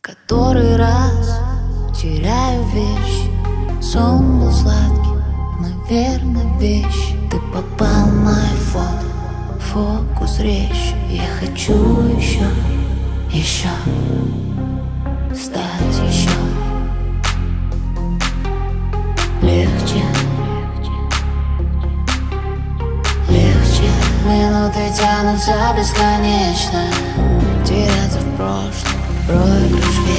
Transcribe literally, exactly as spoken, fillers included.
Который раз теряю вещи. Сон был сладкий, наверное, вещь. Ты попал в мои фото, фокус резче. Я хочу еще, еще стать еще легче, легче. Минуты тянутся бесконечно, теряться в прошлом, проигрыш.